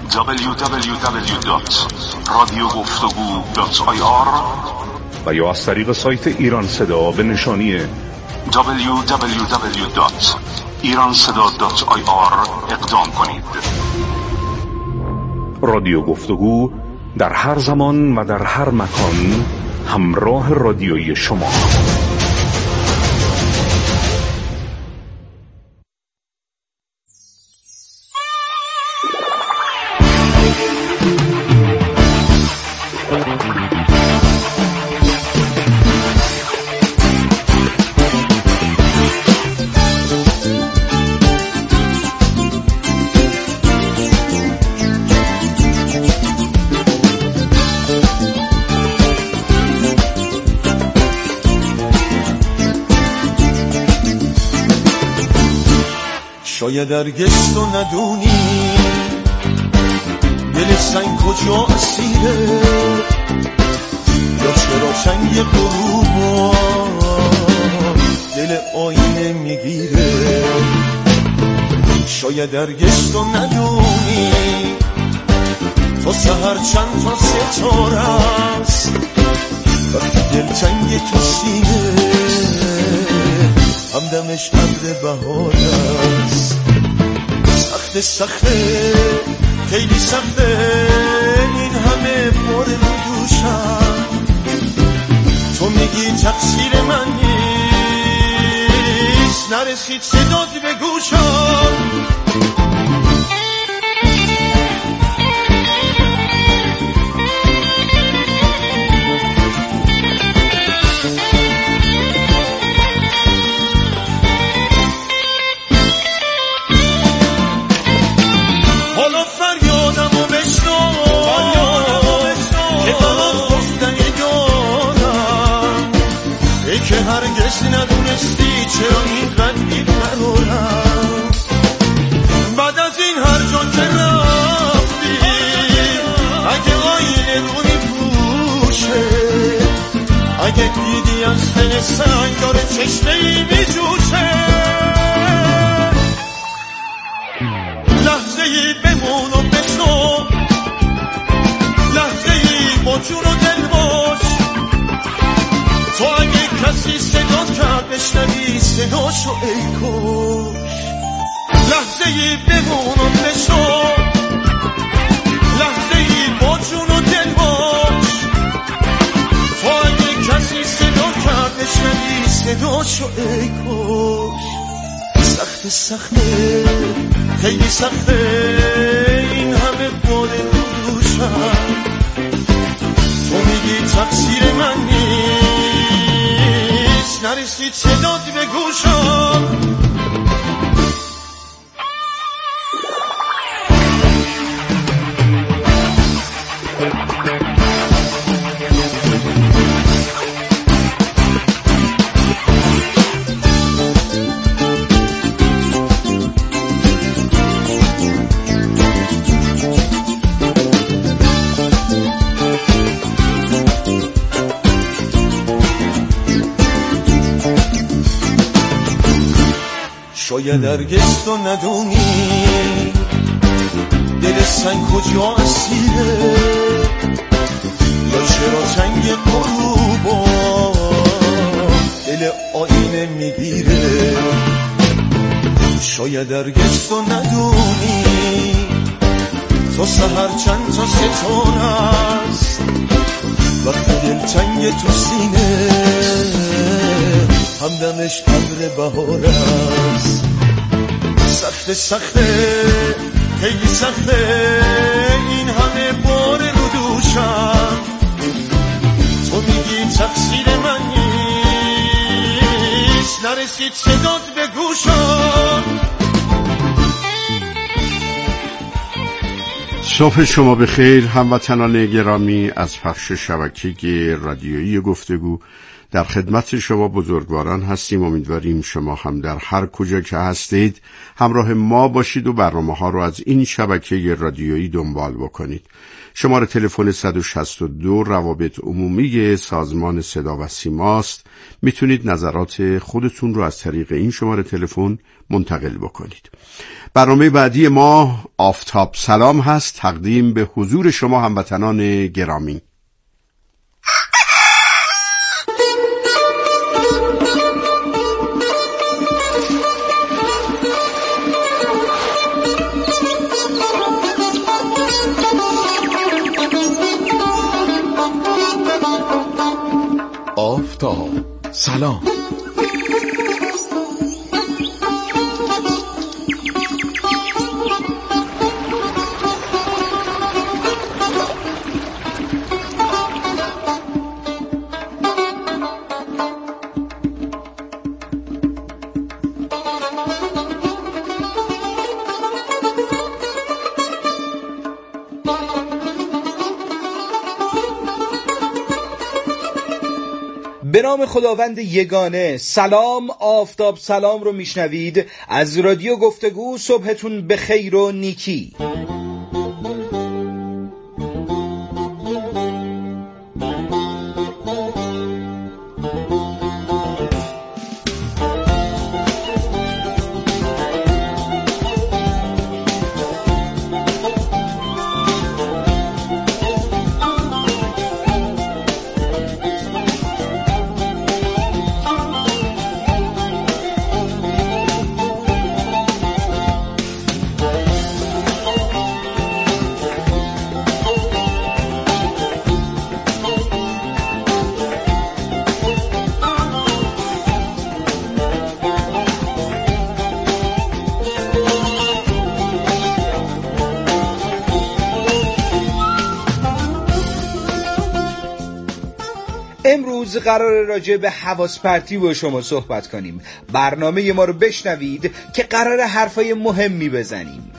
www.radioguftagou.ir و یا از طریق سایت ایران صدا به نشانی www.iranseda.ir اقدام کنید. رادیو گفتگو در هر زمان و در هر مکان همراه رادیویی شما. شاید هرگز تو ندونی دل سنگ کجا اسیره، یا چرا چنگ غروبا دل آینه میگیره. شاید هرگز تو ندونی تا سحر چند تا ستاره است، وقتی دلتنگ تو سینه همدمش ابر بهار است. سخته سخته خیلی سخته این همه بار رو دوشم، تو میگی تقصیر من نیست، نرسید صدات به گوشم. که هرگز ندونستی چرا اینقدر بی‌قرارم. بعد از این هر جا که رفتی اگه آینه رو میپوشه، اگه دیدی از دل سنگ داره چشمه‌ای میجوشه، لحظه‌ای بمون و بشو، لحظه‌ای با جون و دل باش. تو اگه کسی صدات کرد بشنوی صداشو ای کش، لحظه‌ای بمون و بشو، لحظه‌ای با جون و دل باش. تو اگه کسی صدات کرد بشنوی صداشو ای کش. سخته سخته خیلی سخته این همه بار رو دوشم، تو میگی تقصیر من نیست، نرسید صدات به گوشم. شاید هرگز تو ندونی دل سنگ کجا اسیره، یا چرا چنگ غروبا دل آینه میگیره. شاید هرگز تو ندونی تا سحر چند تا ستاره است، وقتی دلتنگ تو سینه همدمش ابر بهار است. سخته سخته خیلی سخته این همه بار رو دوشم، تو میگی تقصیر من نیست، نرسید صدات به گوشم. صبح شما بخیر هموطنان گرامی از پخش شبکه رادیویی گفتگو در خدمت شما بزرگواران هستیم. امیدواریم شما هم در هر کجا که هستید همراه ما باشید و برنامه‌ها رو از این شبکه رادیویی دنبال بکنید. شماره تلفن 162 روابط عمومی سازمان صدا و سیما است. میتونید نظرات خودتون رو از طریق این شماره تلفن منتقل بکنید. برنامه بعدی ما آفتاب سلام هست، تقدیم به حضور شما هموطنان گرامی. آفتاب سلام. به نام خداوند یگانه. سلام، آفتاب سلام رو میشنوید از رادیو گفتگو. صبحتون به خیر و نیکی. امروز قرار راجع به حواس پرتی با شما صحبت کنیم. برنامه ما رو بشنوید که قرار حرفای مهمی بزنیم.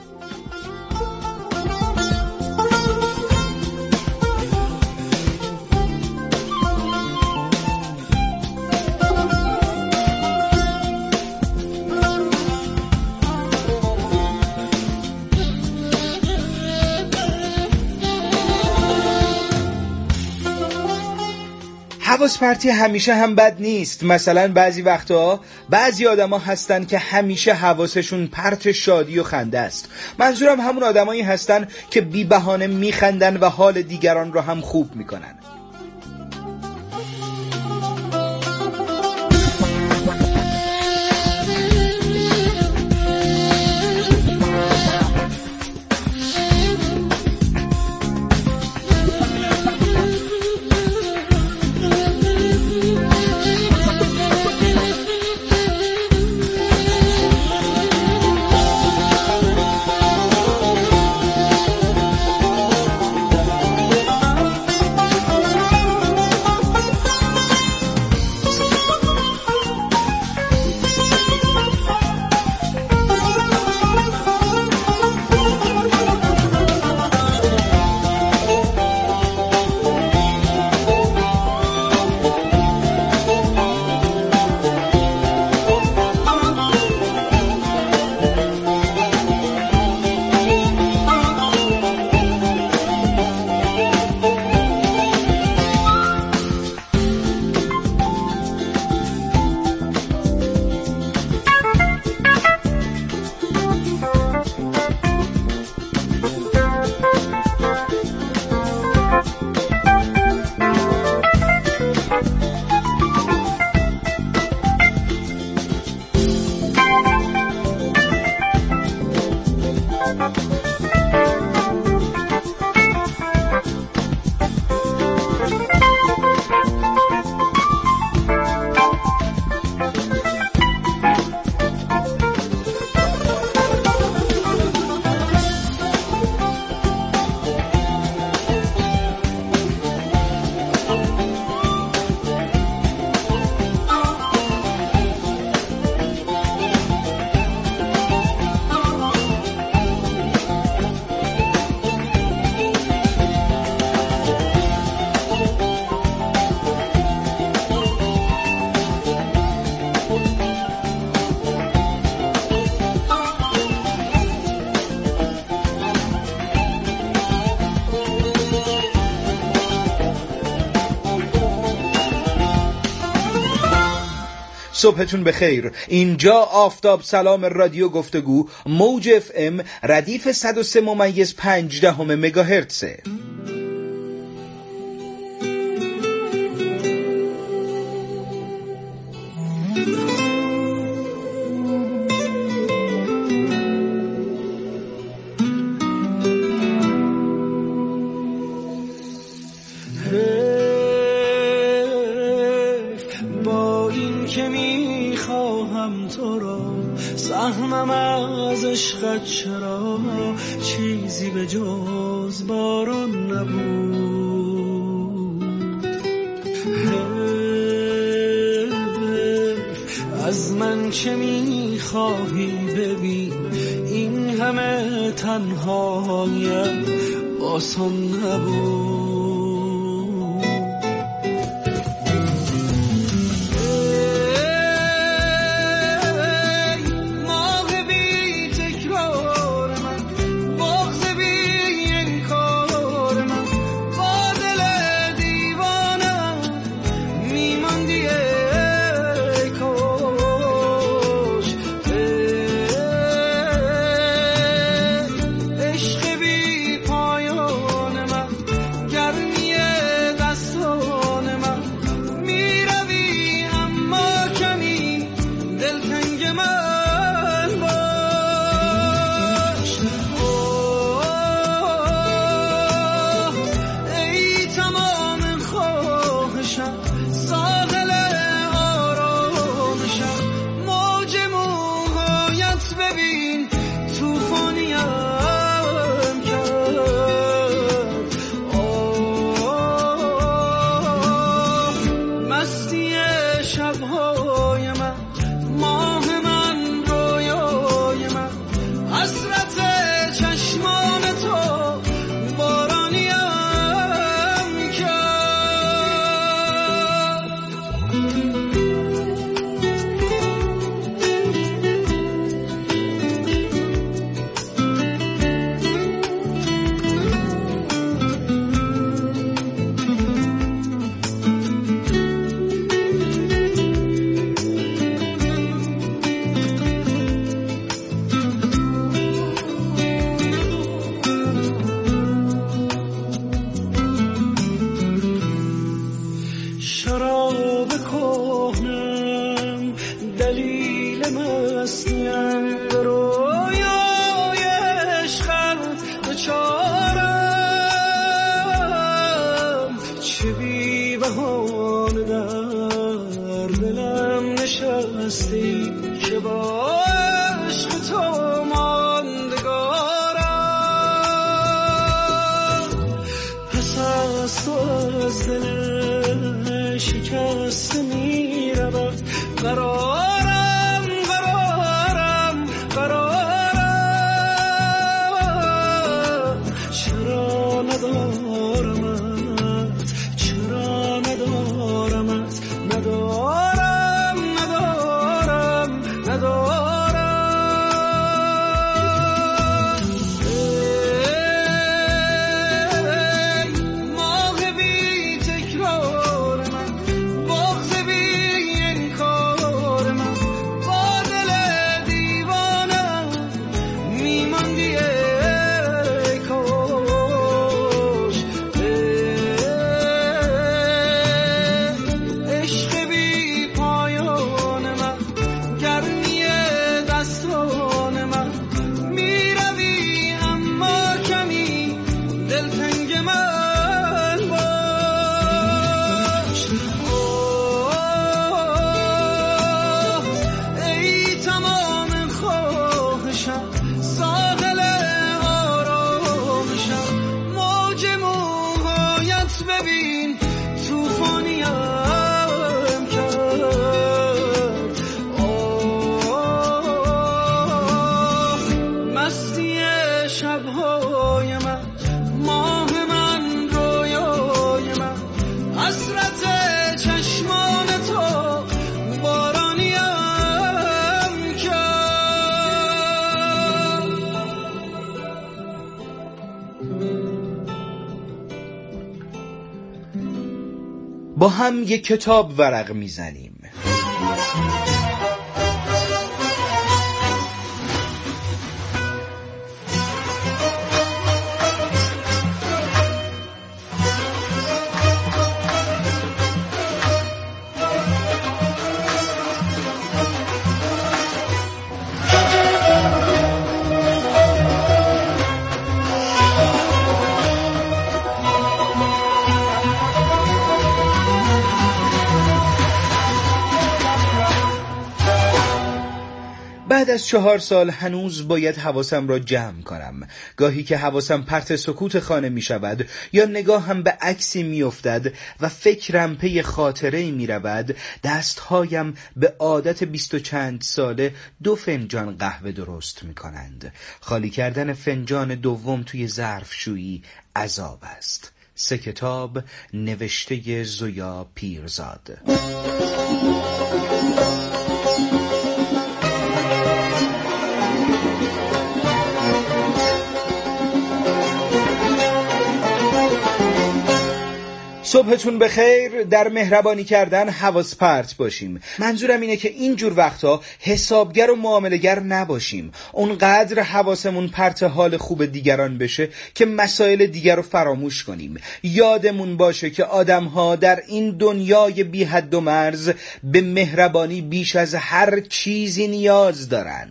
حواس پرتی همیشه هم بد نیست. مثلا بعضی وقتا بعضی آدما هستن که همیشه حواسشون پرت شادی و خنده است. منظورم همون آدمایی هستن که بی بهانه میخندن و حال دیگران رو هم خوب میکنن. صبحتون بخیر. اینجا آفتاب سلام رادیو گفتگو موج FM ردیف 103.5 مگاهرتزه. چرا چیزی به جز باران نبود؟ از من چه میخواهی ببین این همه تنهایم آسان نبود. با هم یک کتاب ورق میزنیم. بعد از 4 سال هنوز باید حواسم را جمع کنم. گاهی که حواسم پرت سکوت خانه می شود یا نگاهم به عکسی می افتد و فکرم پی خاطره‌ای می رود، دستهایم به عادت 20 و چند ساله 2 فنجان قهوه درست می کنند. خالی کردن فنجان دوم توی ظرفشویی عذاب است. 3 کتاب نوشته زویا پیرزاد. صبحتون بخیر. در مهربانی کردن حواس پرت باشیم. منظورم اینه که اینجور وقتا حسابگر و معامله‌گر نباشیم. اونقدر حواسمون پرت حال خوب دیگران بشه که مسائل دیگر رو فراموش کنیم. یادمون باشه که آدم‌ها در این دنیای بی حد و مرز به مهربانی بیش از هر چیزی نیاز دارن.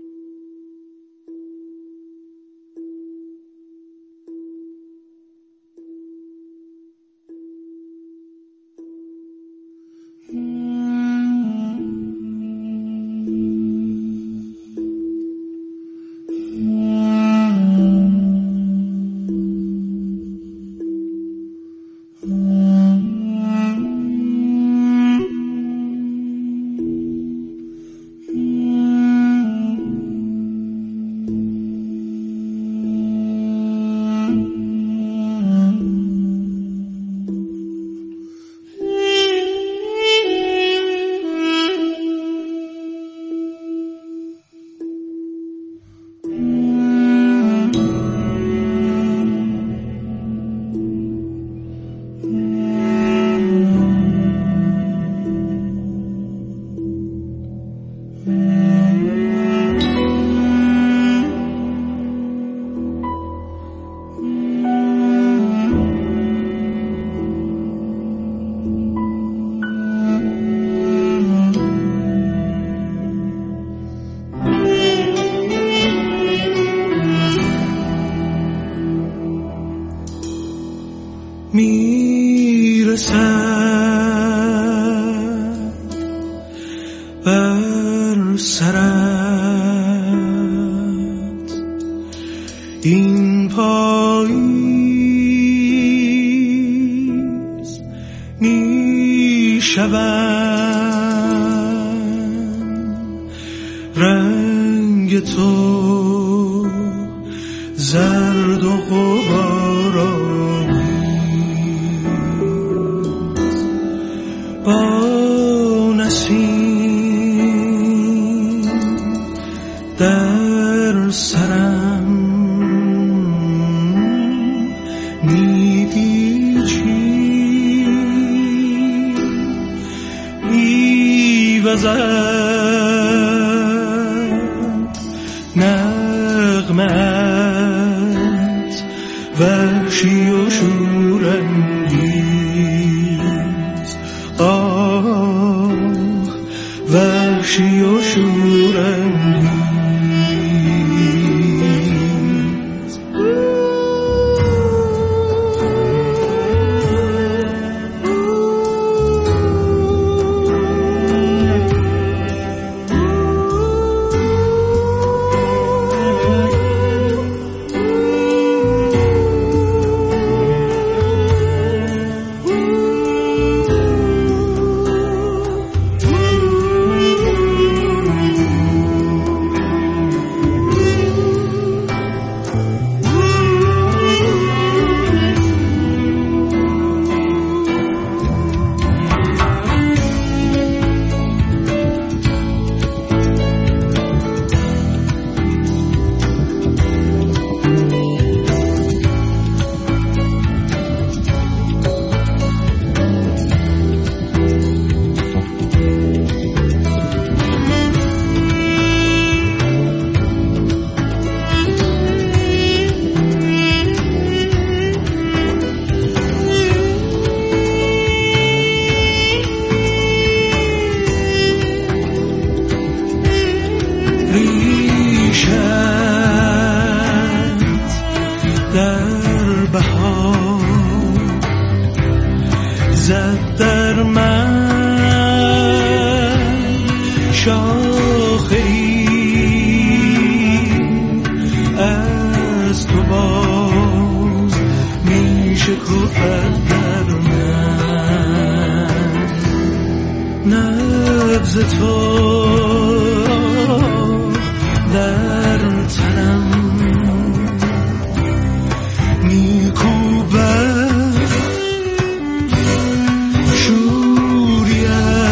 میرسد بر سرت این پاییز می شود رنگ تو زرد و با نسیم در سرم میپیچی میوزد نغمت وحشی و شورانگیز وحشی و شورانگیز. در بهار زد در من شاخه‌ای از تو باز میشکفد در من نبض تو در تنم میکوبد شوری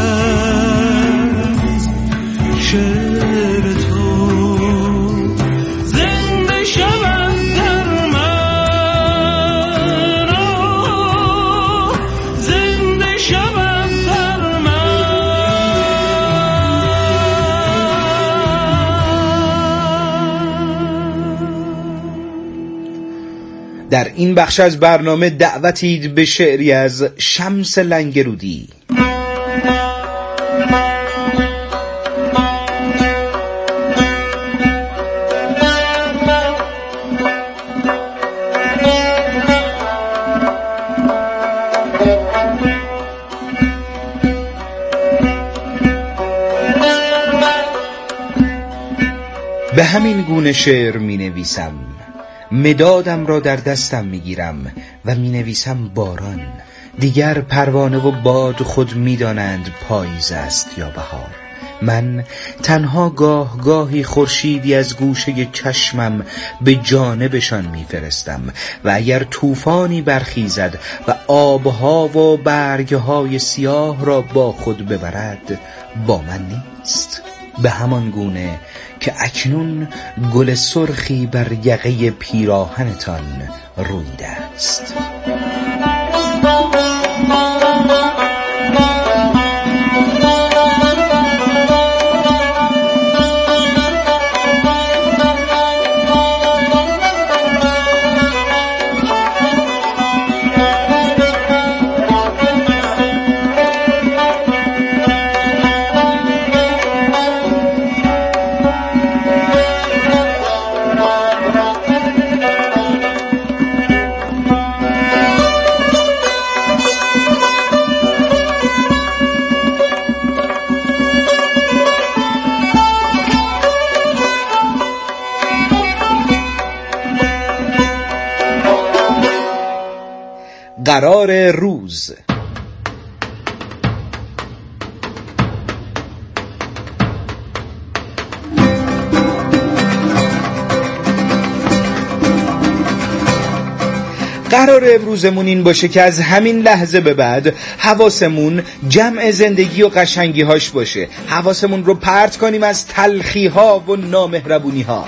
از شعر تو زنده شود در من زنده شود در من. در این بخش از برنامه دعوتید به شعری از شمس لنگرودی. به همین گونه شعر می نویسم، مدادم را در دستم می گیرم و می نویسم باران. دیگر پروانه و باد خود می دانند پاییز است یا بهار. من تنها گاه گاهی خورشیدی از گوشه چشمم به جانبشان می فرستم و اگر طوفانی برخیزد و آبها و برگهای سیاه را با خود ببرد با من نیست. به همان گونه که اکنون گل سرخی بر یقه پیراهنتان رویده است. قرار روز. قرار امروزمون این باشه که از همین لحظه به بعد حواسمون جمع زندگی و قشنگی هاش باشه. حواسمون رو پرت کنیم از تلخی ها و نامهربونی ها.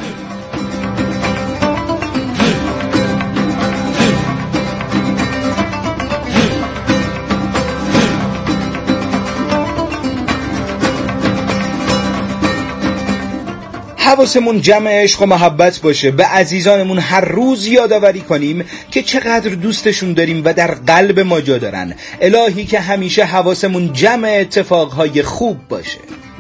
حواسمون جمع عشق و محبت باشه. به عزیزانمون هر روز یادآوری کنیم که چقدر دوستشون داریم و در قلب ما جا دارن. الهی که همیشه حواسمون جمع اتفاقهای خوب باشه.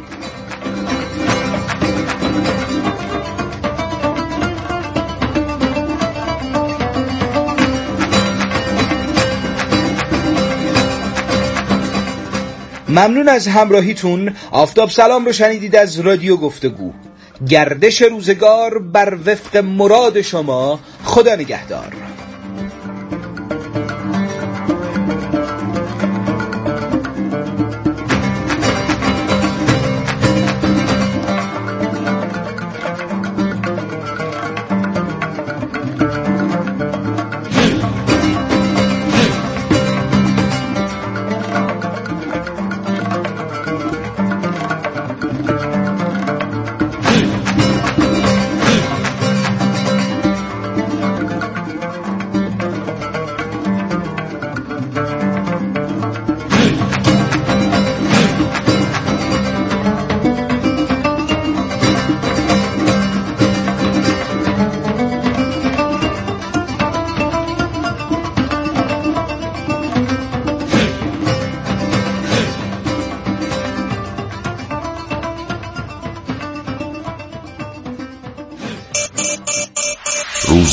ممنون از همراهیتون. آفتاب سلام رو شنیدید از رادیو گفتگو. گردش روزگار بر وفق مراد شما. خدا نگهدار.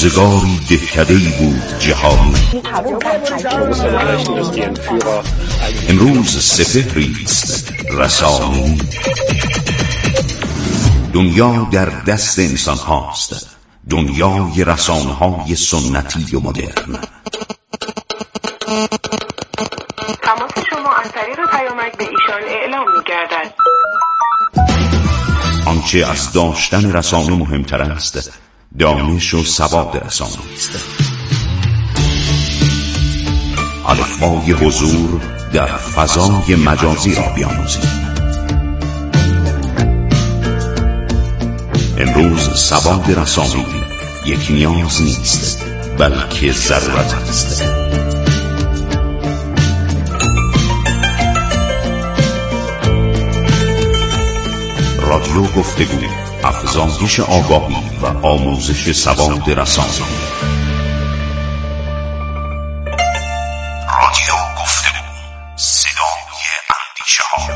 روزگاری دهکده‌ای بود جهانی، امروز سپهری است رسانی. دنیا در دست انسان هاست، دنیای رسانه های سنتی و مدرن. تماس شما از طریق پیامک به ایشان اعلام می‌گردد. آنچه از داشتن رسانه مهمتر است، دانش و سواد رسانه است. الفبای حضور در فضای مجازی را بیاموزید. امروز سواد رسانه‌ای یک نیاز نیست، بلکه ضرورت است. رادیو گفتگو، افزایش آگاهی و آموزش سواد رسانه‌ای. رادیو گفتگو، صدای اندیشه‌ها.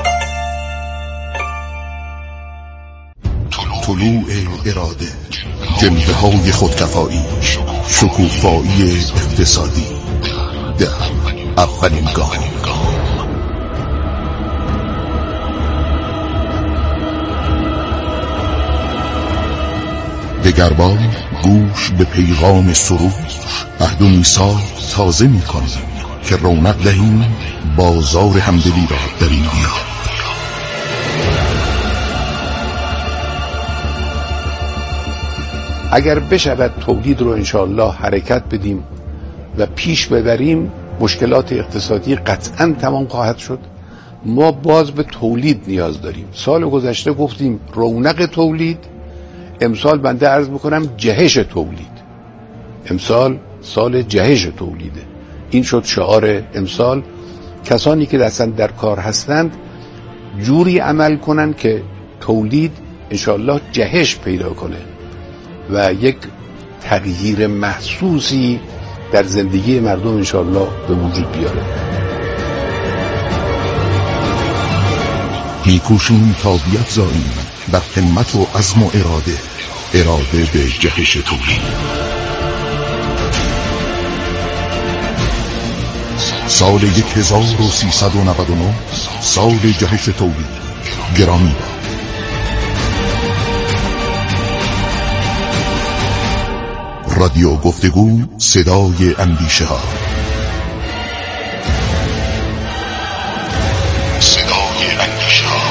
طلوع اراده، جنبه‌های خودکفایی، شکوفایی اقتصادی، در اولین گام. دگربار گوش به پیغام سروش، عهد و میثاق تازه می‌کنیم که رونق دهیم بازار همدلی را در این دیار. اگر بشود تولید رو انشاءالله حرکت بدیم و پیش ببریم، مشکلات اقتصادی قطعاً تمام خواهد شد. ما باز به تولید نیاز داریم. سال گذشته گفتیم رونق تولید، امسال بنده عرض میکنم جهش تولید. امسال سال جهش تولیده. این شد شعار امسال. کسانی که اصلا در کار هستند جوری عمل کنن که تولید انشاءالله جهش پیدا کنه و یک تغییر محسوسی در زندگی مردم انشاءالله به وجود بیاره. میکوشیم تا بیفزاییم در همت و عزم و اراده به جهش تولید. سال 1399 سال جهش تولید. گرامی باد. رادیو گفتگو، صدای اندیشه ها. صدای اندیشه ها.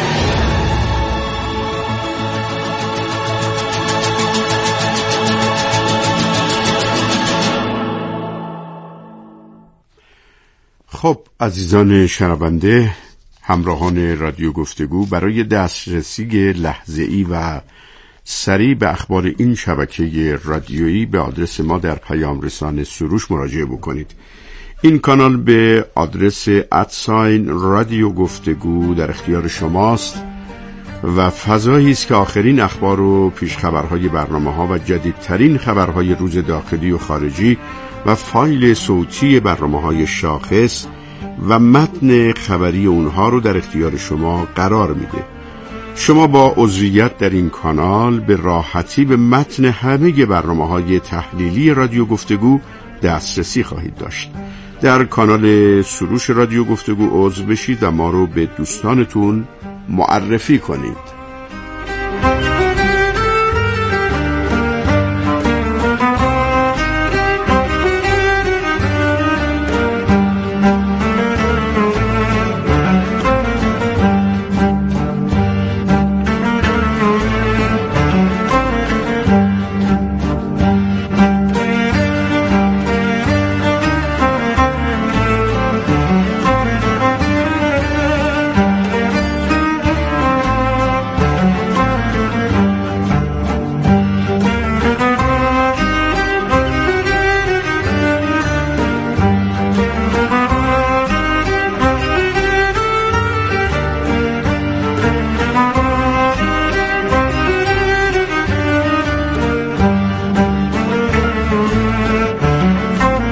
خب عزیزان شنونده، همراهان رادیو گفتگو، برای دسترسی لحظه‌ای و سریع به اخبار این شبکه رادیویی به آدرس ما در پیام رسانه سروش مراجعه بکنید. این کانال به آدرس @رادیو گفتگو در اختیار شماست و فضایی است که آخرین اخبار و پیش خبرهای برنامه‌ها و جدیدترین خبرهای روز داخلی و خارجی و فایل صوتی برنامه‌های شاخص و متن خبری اونها رو در اختیار شما قرار میده. شما با عضویت در این کانال به راحتی به متن همه برنامه‌های تحلیلی رادیو گفتگو دسترسی خواهید داشت. در کانال سروش رادیو گفتگو عضو بشید و ما رو به دوستانتون معرفی کنید.